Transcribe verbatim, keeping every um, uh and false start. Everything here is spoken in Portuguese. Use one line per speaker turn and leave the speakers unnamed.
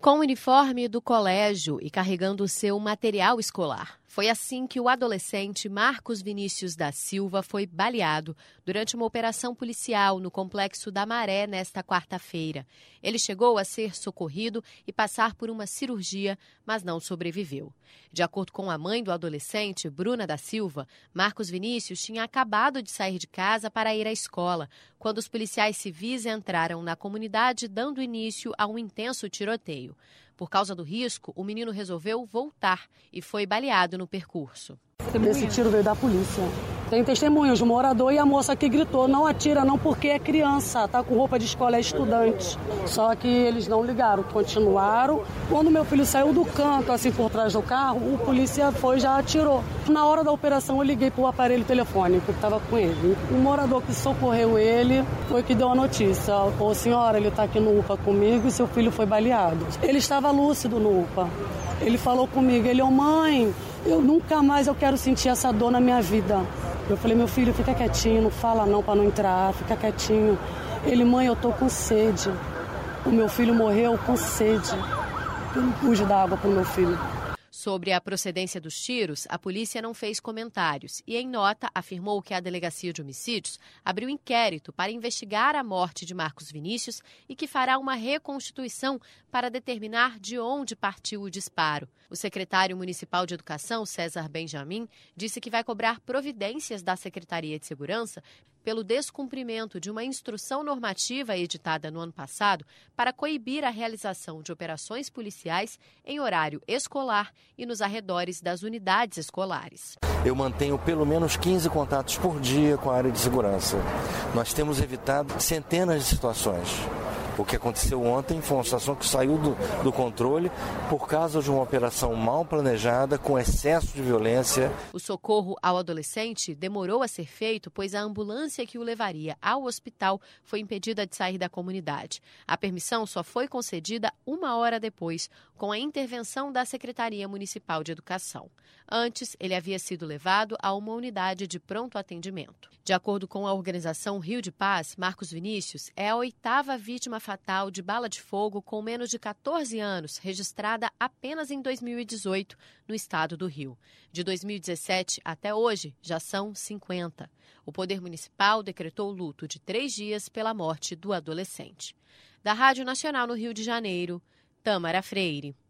Com o uniforme do colégio e carregando seu material escolar. Foi assim que o adolescente Marcos Vinícius da Silva foi baleado durante uma operação policial no Complexo da Maré nesta quarta-feira. Ele chegou a ser socorrido e passar por uma cirurgia, mas não sobreviveu. De acordo com a mãe do adolescente, Bruna da Silva, Marcos Vinícius tinha acabado de sair de casa para ir à escola, quando os policiais civis entraram na comunidade, dando início a um intenso tiroteio. Por causa do risco, o menino resolveu voltar e foi baleado no percurso.
Esse tiro veio da polícia. Tem testemunhas, o morador e a moça que gritou, não atira não porque é criança, tá com roupa de escola, é estudante. Só que eles não ligaram, continuaram. Quando meu filho saiu do canto, assim por trás do carro, o polícia foi e já atirou. Na hora da operação eu liguei pro aparelho telefônico que estava com ele. O morador que socorreu ele foi que deu a notícia. Ô senhora, ele tá aqui no U P A comigo e seu filho foi baleado. Ele estava lúcido no U P A. Ele falou comigo, ele, ô mãe, eu nunca mais eu quero sentir essa dor na minha vida. Eu falei, meu filho, fica quietinho, não fala não para não entrar, fica quietinho. Ele, mãe, eu tô com sede. O meu filho morreu com sede. Eu não pude dar água pro meu filho.
Sobre a procedência dos tiros, a polícia não fez comentários e, em nota, afirmou que a Delegacia de Homicídios abriu inquérito para investigar a morte de Marcos Vinícius e que fará uma reconstituição para determinar de onde partiu o disparo. O secretário municipal de Educação, César Benjamin, disse que vai cobrar providências da Secretaria de Segurança pelo descumprimento de uma instrução normativa editada no ano passado para coibir a realização de operações policiais em horário escolar e nos arredores das unidades escolares.
Eu mantenho pelo menos quinze contatos por dia com a área de segurança. Nós temos evitado centenas de situações. O que aconteceu ontem foi uma situação que saiu do, do controle por causa de uma operação mal planejada, com excesso de violência.
O socorro ao adolescente demorou a ser feito, pois a ambulância que o levaria ao hospital foi impedida de sair da comunidade. A permissão só foi concedida uma hora depois, com a intervenção da Secretaria Municipal de Educação. Antes, ele havia sido levado a uma unidade de pronto atendimento. De acordo com a organização Rio de Paz, Marcos Vinícius é a oitava vítima fatal de bala de fogo com menos de catorze anos, registrada apenas em dois mil e dezoito, no estado do Rio. De dois mil e dezessete até hoje, já são cinquenta. O Poder Municipal decretou luto de três dias pela morte do adolescente. Da Rádio Nacional no Rio de Janeiro, Tâmara Freire.